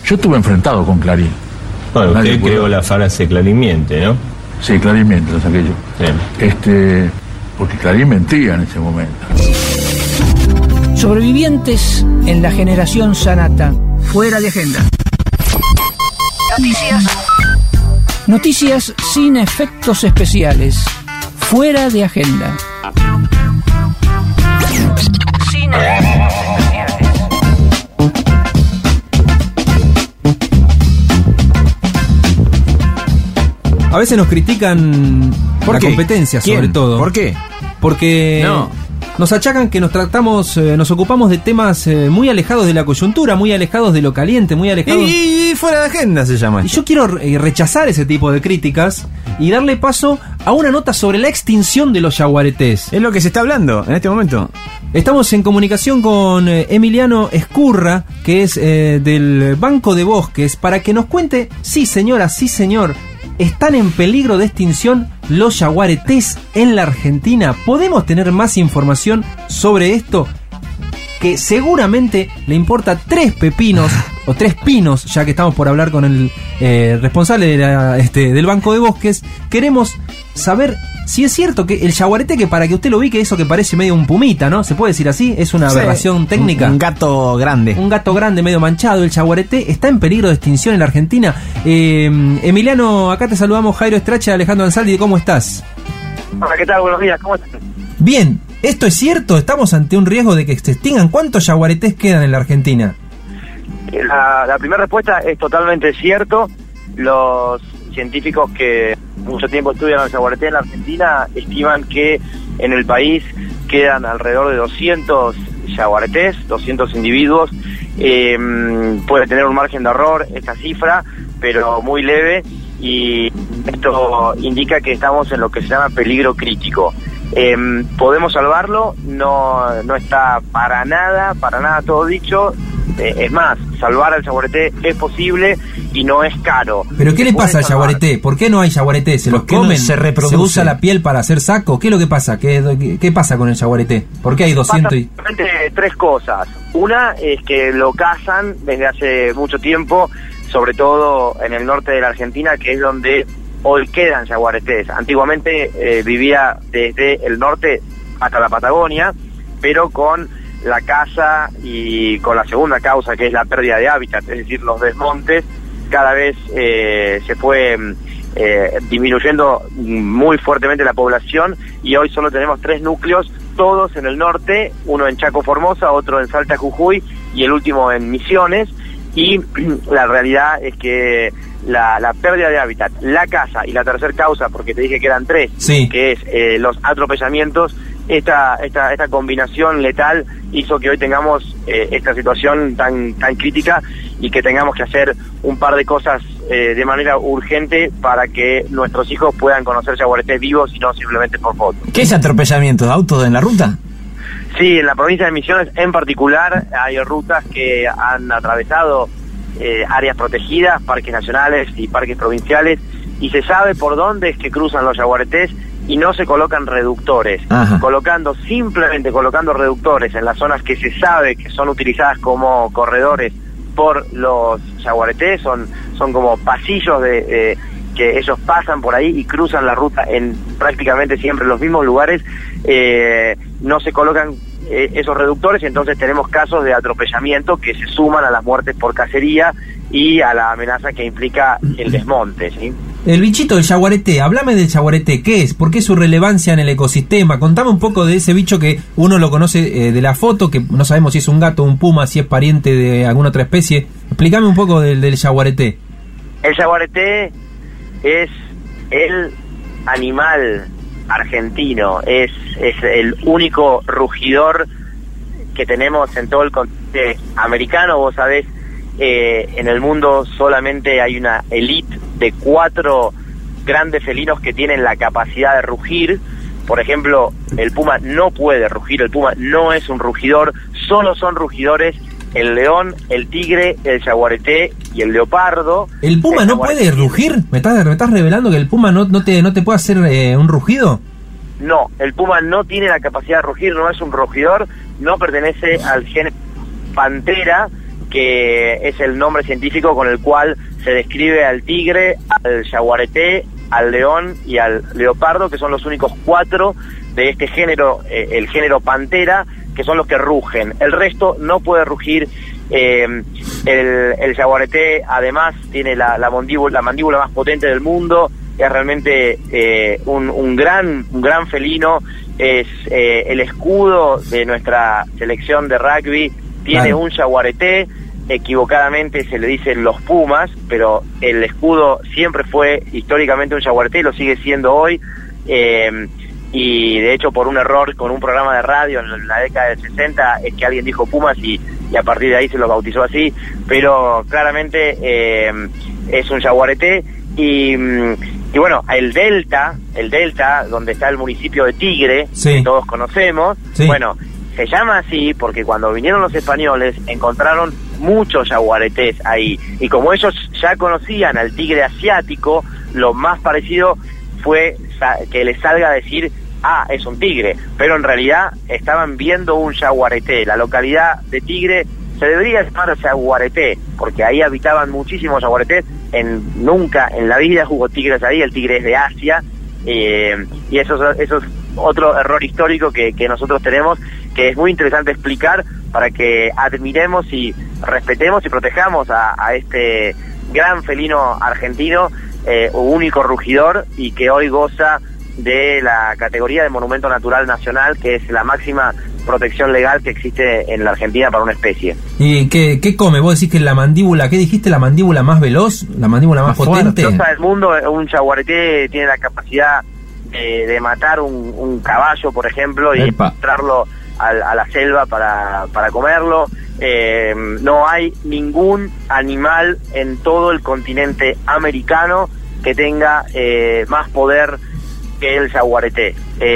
Yo estuve enfrentado con Clarín. Bueno, usted creó la frase Clarín miente, ¿no? Sí, Clarín miente, lo saqué yo. Sí. Porque Clarín mentía en ese momento. Sobrevivientes en la generación Sanata. Fuera de agenda. Noticias sin efectos especiales. Fuera de agenda. Sin efectos especiales. A veces nos critican la competencia, sobre todo. ¿Por qué? Porque nos achacan que nos ocupamos de temas muy alejados de la coyuntura, muy alejados de lo caliente, muy alejados... Y fuera de agenda se llama. Y yo quiero rechazar ese tipo de críticas y darle paso a una nota sobre la extinción de los yaguaretés. Es lo que se está hablando en este momento. Estamos en comunicación con Emiliano Escurra, que es del Banco de Bosques, para que nos cuente, sí señora, sí señor, ¿están en peligro de extinción los yaguaretés en la Argentina? ¿Podemos tener más información sobre esto? Que seguramente le importa 3 pepinos o 3 pinos, ya que estamos por hablar con el responsable de del Banco de Bosques. Queremos saber si es cierto que el yaguareté, que para que usted lo ubique, eso que parece medio un pumita, ¿no? ¿Se puede decir así? Es una aberración técnica. Un gato grande. Un gato grande, medio manchado. El yaguareté está en peligro de extinción en la Argentina. Emiliano, acá te saludamos, Jairo Estracha, Alejandro Ansaldi, ¿cómo estás? Hola, ¿qué tal? Buenos días, ¿cómo estás? Bien, ¿esto es cierto? ¿Estamos ante un riesgo de que se extingan? ¿Cuántos yaguaretés quedan en la Argentina? La primera respuesta es totalmente cierto. Los científicos que mucho tiempo estudian el yaguareté en la Argentina estiman que en el país quedan alrededor de 200 yaguaretés, 200 individuos. Puede tener un margen de error esta cifra, pero muy leve, y esto indica que estamos en lo que se llama peligro crítico. ¿Podemos salvarlo? No está para nada todo dicho. Es más, salvar al yaguareté es posible y no es caro. ¿Pero qué le pasa al yaguareté? ¿Por qué no hay yaguareté? ¿Se los comen? ¿Se reproduce? ¿Se usa la piel para hacer saco? ¿Qué es lo que pasa? ¿Qué pasa con el yaguareté? ¿Por qué hay 200 y...? Básicamente 3 cosas. Una es que lo cazan desde hace mucho tiempo, sobre todo en el norte de la Argentina, que es donde hoy quedan yaguaretés. Antiguamente vivía desde el norte hasta la Patagonia, pero con la caza y con la segunda causa, que es la pérdida de hábitat, es decir, los desmontes, cada vez se fue disminuyendo muy fuertemente la población, y hoy solo tenemos 3 núcleos, todos en el norte, uno en Chaco Formosa, otro en Salta Jujuy y el último en Misiones. Y la realidad es que la pérdida de hábitat, la caza y la tercera causa, porque te dije que eran 3, sí, que es los atropellamientos, esta combinación letal hizo que hoy tengamos esta situación tan crítica, y que tengamos que hacer un par de cosas de manera urgente para que nuestros hijos puedan conocer yaguaretés vivos y no simplemente por foto. ¿Qué es atropellamiento? ¿De autos en la ruta? Sí, en la provincia de Misiones en particular hay rutas que han atravesado áreas protegidas, parques nacionales y parques provinciales, y se sabe por dónde es que cruzan los yaguaretés y no se colocan reductores. Ajá. Simplemente colocando reductores en las zonas que se sabe que son utilizadas como corredores por los yaguaretés, son como pasillos que ellos pasan por ahí y cruzan la ruta en prácticamente siempre los mismos lugares. No se colocan esos reductores, y entonces tenemos casos de atropellamiento que se suman a las muertes por cacería y a la amenaza que implica el desmonte, ¿sí? El bichito del yaguareté, háblame del yaguareté, ¿qué es? ¿Por qué su relevancia en el ecosistema? Contame un poco de ese bicho que uno lo conoce de la foto, que no sabemos si es un gato, un puma, si es pariente de alguna otra especie. Explícame un poco del yaguareté. El yaguareté es el animal argentino, es el único rugidor que tenemos en todo el continente americano. Vos sabés, en el mundo solamente hay una elite de 4 grandes felinos que tienen la capacidad de rugir. Por ejemplo, el puma no puede rugir, el puma no es un rugidor, solo son rugidores el león, el tigre, el yaguareté y el leopardo. ¿El puma no puede rugir? ¿Me estás revelando que el puma no te puede hacer un rugido? No, el puma no tiene la capacidad de rugir, no es un rugidor, no pertenece al género pantera, que es el nombre científico con el cual se describe al tigre, al yaguareté, al león y al leopardo, que son los únicos 4 de este género, el género pantera, que son los que rugen. El resto no puede rugir. El yaguareté además tiene la mandíbula más potente del mundo, es realmente un gran felino, es el escudo de nuestra selección de rugby, tiene un yaguareté, equivocadamente se le dicen los Pumas, pero el escudo siempre fue históricamente un yaguareté, lo sigue siendo hoy, y de hecho por un error con un programa de radio en la década del 60 es que alguien dijo Pumas y a partir de ahí se lo bautizó así, pero claramente es un yaguareté. Y bueno, el delta donde está el municipio de Tigre, sí, que todos conocemos, sí, bueno, se llama así porque cuando vinieron los españoles encontraron muchos yaguaretés ahí, y como ellos ya conocían al tigre asiático, lo más parecido fue que les salga a decir, es un tigre, pero en realidad estaban viendo un yaguareté. La localidad de Tigre se debería llamar Yaguareté, porque ahí habitaban muchísimos yaguaretés. Nunca en la vida hubo tigres ahí, el tigre es de Asia, y eso es otro error histórico que nosotros tenemos, que es muy interesante explicar para que admiremos y respetemos y protejamos a este gran felino argentino, único rugidor, y que hoy goza de la categoría de Monumento Natural Nacional, que es la máxima protección legal que existe en la Argentina para una especie. ¿Y qué come? Vos decís que la mandíbula, ¿qué dijiste? ¿La mandíbula más veloz? ¿La mandíbula más potente? Fuerte. Del mundo, un yaguareté tiene la capacidad de matar un caballo, por ejemplo, y entrarlo a la selva para comerlo. No hay ningún animal en todo el continente americano que tenga más poder que el yaguareté.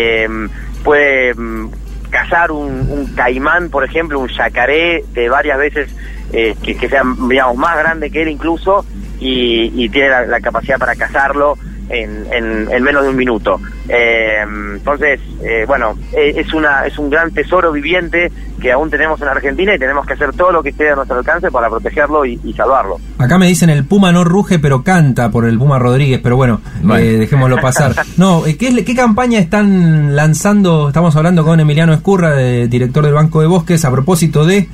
Puede cazar un caimán, por ejemplo, un yacaré de varias veces que sean, digamos, más grande que él incluso, y tiene la capacidad para cazarlo en menos de un minuto. Entonces, bueno, es un gran tesoro viviente que aún tenemos en Argentina, y tenemos que hacer todo lo que esté a nuestro alcance para protegerlo y salvarlo. Acá me dicen el puma no ruge pero canta, por el Puma Rodríguez, pero bueno, dejémoslo pasar. No, ¿qué campaña están lanzando? Estamos hablando con Emiliano Ezcurra, director del Banco de Bosques, a propósito de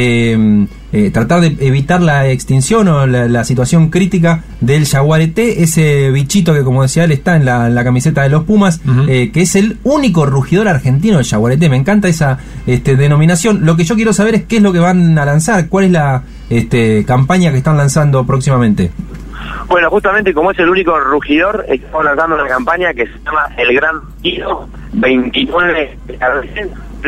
tratar de evitar la extinción o la situación crítica del yaguareté, ese bichito que, como decía él, está en la camiseta de los Pumas, que es el único rugidor argentino, el yaguareté. Me encanta esa denominación. Lo que yo quiero saber es qué es lo que van a lanzar, cuál es la campaña que están lanzando próximamente. Bueno, justamente como es el único rugidor, estamos lanzando una campaña que se llama El Gran Tiro 29 de abril.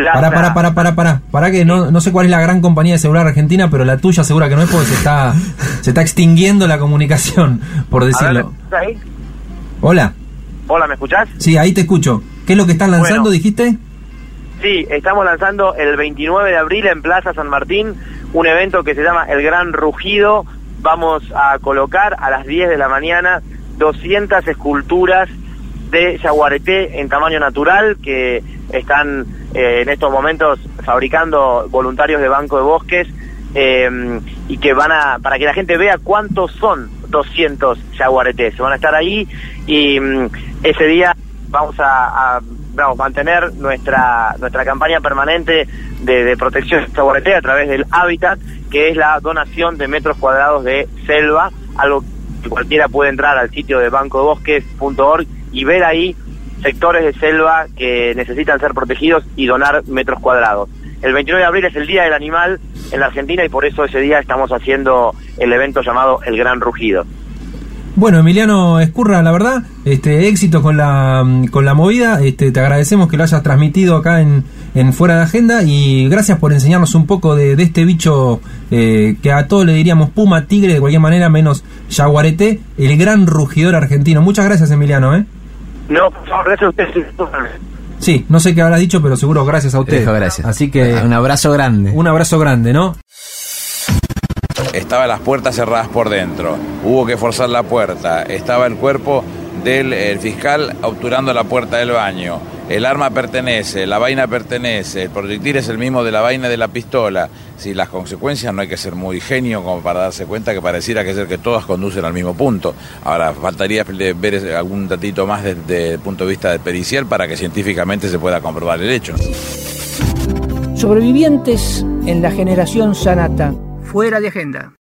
Para que no sé cuál es la gran compañía de celular argentina, pero la tuya segura que no es, porque se está extinguiendo la comunicación, por decirlo. A ver, ¿ahí? Hola, ¿me escuchás? Sí, ahí te escucho. ¿Qué es lo que están lanzando, dijiste? Sí, estamos lanzando el 29 de abril en Plaza San Martín un evento que se llama El Gran Rugido. Vamos a colocar a las 10 de la mañana 200 esculturas de yaguareté en tamaño natural que están en estos momentos fabricando voluntarios de Banco de Bosques, y que para que la gente vea cuántos son 200 yaguaretés. Van a estar ahí, y ese día vamos a mantener nuestra campaña permanente de protección de yaguareté a través del hábitat, que es la donación de metros cuadrados de selva, algo que cualquiera puede entrar al sitio de bancodebosques.org y ver ahí sectores de selva que necesitan ser protegidos y donar metros cuadrados. El 29 de abril es el Día del Animal en la Argentina, y por eso ese día estamos haciendo el evento llamado El Gran Rugido. Bueno, Emiliano Ezcurra, la verdad, éxito con la movida. Te agradecemos que lo hayas transmitido acá en Fuera de Agenda, y gracias por enseñarnos un poco de este bicho que a todos le diríamos puma, tigre, de cualquier manera, menos yaguareté, el gran rugidor argentino. Muchas gracias, Emiliano. No, por favor, gracias a ustedes. Sí, no sé qué habrás dicho, pero seguro gracias a usted. Gracias. Así que un abrazo grande. Un abrazo grande, ¿no? Estaban las puertas cerradas por dentro, hubo que forzar la puerta, estaba el cuerpo del fiscal obturando la puerta del baño, el arma pertenece, la vaina pertenece, el proyectil es el mismo de la vaina de la pistola, si las consecuencias no hay que ser muy genio como para darse cuenta que pareciera que ser que todas conducen al mismo punto. Ahora, faltaría ver algún datito más desde el punto de vista pericial para que científicamente se pueda comprobar el hecho. Sobrevivientes en la generación Sanata. Fuera de agenda.